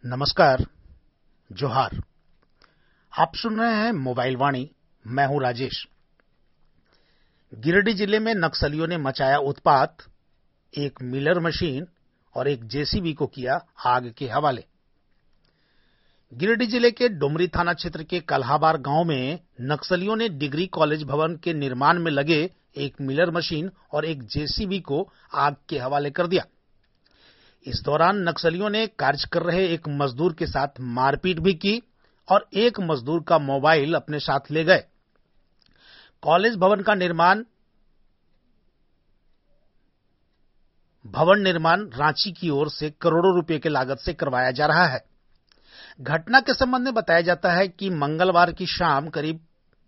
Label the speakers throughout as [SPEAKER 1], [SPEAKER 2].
[SPEAKER 1] नमस्कार, जोहार। आप सुन रहे हैं मोबाइल वाणी। मैं हूं राजेश। गिरिडीह जिले में नक्सलियों ने मचाया उत्पात, एक मिलर मशीन और एक जेसीबी को किया आग के हवाले। गिरिडीह जिले के डुमरी थाना क्षेत्र के कल्हाबार गांव में नक्सलियों ने डिग्री कॉलेज भवन के निर्माण में लगे एक मिलर मशीन और एक जेसीबी को आग के हवाले कर दिया। इस दौरान नक्सलियों ने कार्य कर रहे एक मजदूर के साथ मारपीट भी की और एक मजदूर का मोबाइल अपने साथ ले गए। कॉलेज भवन निर्माण रांची की ओर से करोड़ों रुपए की लागत से करवाया जा रहा है। घटना के संबंध में बताया जाता है कि मंगलवार की शाम करीब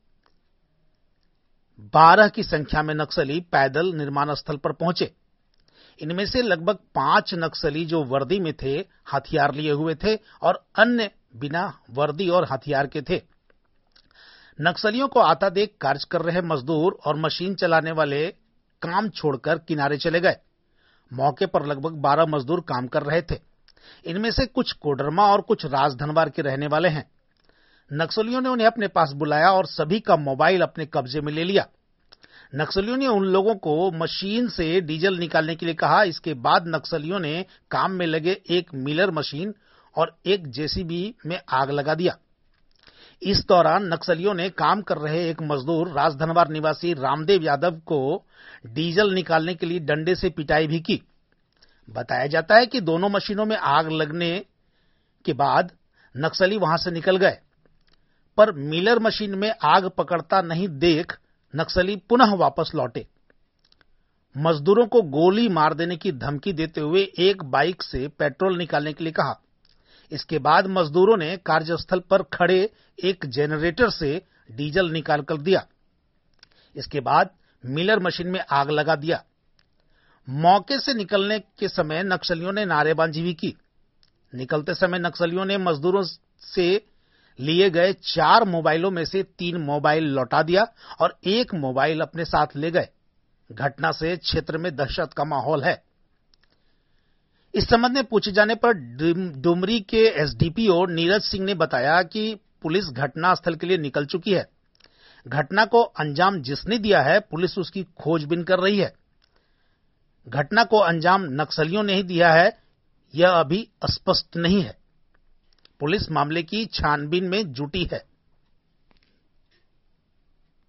[SPEAKER 1] 12 की संख्या में नक्सली पैदल निर्माण स्थल पर पहुंचे। इनमें से लगभग 5 नक्सली जो वर्दी में थे, हथियार लिए हुए थे और अन्य बिना वर्दी और हथियार के थे। नक्सलियों को आता देख कार्य कर रहे मजदूर और मशीन चलाने वाले काम छोड़कर किनारे चले गए। मौके पर लगभग 12 मजदूर काम कर रहे थे। इनमें से कुछ कोडरमा और कुछ राजधनवार के रहने वाले हैं। नक्सलियों ने उन्हें अपने पास बुलाया और सभी का मोबाइल अपने कब्जे में ले लिया। नक्सलियों ने उन लोगों को मशीन से डीजल निकालने के लिए कहा। इसके बाद नक्सलियों ने काम में लगे एक मिलर मशीन और एक जेसीबी में आग लगा दिया। इस दौरान नक्सलियों ने काम कर रहे एक मजदूर राजधनवार निवासी रामदेव यादव को डीजल निकालने के लिए डंडे से पिटाई भी की। बताया जाता है कि दोनों मशीनों में आग लगने के बाद नक्सली वहां से निकल गए, पर मिलर मशीन में आग पकड़ता नहीं देख नक्सली पुनः वापस लौटे। मजदूरों को गोली मार देने की धमकी देते हुए एक बाइक से पेट्रोल निकालने के लिए कहा। इसके बाद मजदूरों ने कार्यस्थल पर खड़े एक जनरेटर से डीजल निकाल कर दिया। इसके बाद मिलर मशीन में आग लगा दिया। मौके से निकलने के समय नक्सलियों ने नारेबाजी भी की। निकलते समय नक्सलियों ने मजदूरों से लिए गए 4 मोबाइलों में से 3 मोबाइल लौटा दिया और एक मोबाइल अपने साथ ले गए। घटना से क्षेत्र में दहशत का माहौल है। इस संबंध में पूछे जाने पर डुमरी के एसडीपीओ नीरज सिंह ने बताया कि पुलिस घटनास्थल के लिए निकल चुकी है। घटना को अंजाम जिसने दिया है, पुलिस उसकी खोजबीन कर रही है। घटना को अंजाम नक्सलियों ने ही दिया है, यह अभी स्पष्ट नहीं है। पुलिस मामले की छानबीन में जुटी है।